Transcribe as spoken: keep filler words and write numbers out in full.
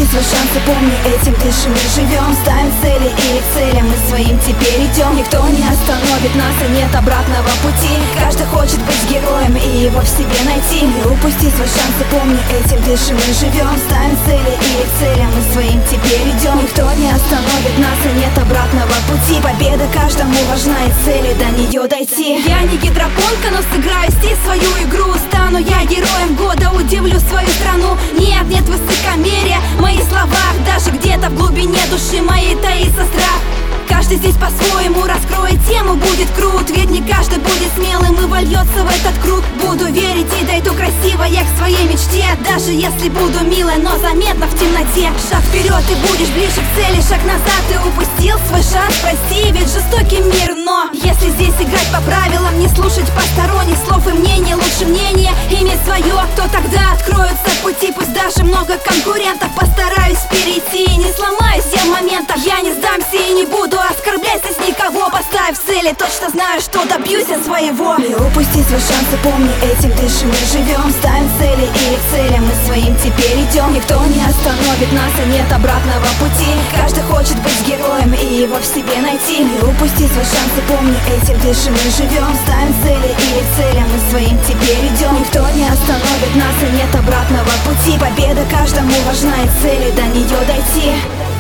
упусти свой шанс и помни, этим дышим и живем. Ставим цели и к целям мы своим теперь идем. Никто не остановит нас и нет обратного пути. Каждый хочет быть героем и его в себе найти. Не упусти свой шанс и помни, этим дышим и живем. Ставим цели и к целям мы своим теперь идем. Никто не остановит нас и нет обратного пути. Победа каждому важна и цели до нее дойти. Я не гидропонка, но сыграю здесь свою игру. Стану я героем года, удивлю свою страну. Нет, нет высокомерия в моих словах. Даже где-то в глубине души моей таится страх. Каждый здесь по-своему раскроет тему, будет крут. Ведь не каждый будет смелым и вольется в этот круг. Буду верить и дойду красиво я к своей мечте. Даже если буду милой, но заметно в темноте. Шаг вперед, ты будешь ближе к цели. Шаг назад, ты упустил свой шанс. Прости, ведь жестокий мир, но если здесь играть по правилам, не слушать посторонних слов и мнений, лучше мнение иметь свое, то тогда откроются пути. Пусть даже много конкурентов, постараюсь перейти. Не сломаюсь я в моментах, я не сдамся и не буду оскорблять здесь никого. Поставив цели, точно знаю, что добьюсь я своего. Не упусти свой шанс и помни, этим дышим и живем. Ставим цели и к целям мы своим теперь идем. Никто не остановит нас и нет обратного пути. Каждый хочет быть героем и его в себе найти. Не упусти свой шанс и помни, этим дышим и живем. Ставим цели и к целям мы своим теперь идем. Никто не остановит нас и нет обратного пути. Победа каждому важна и цели до нее дойти.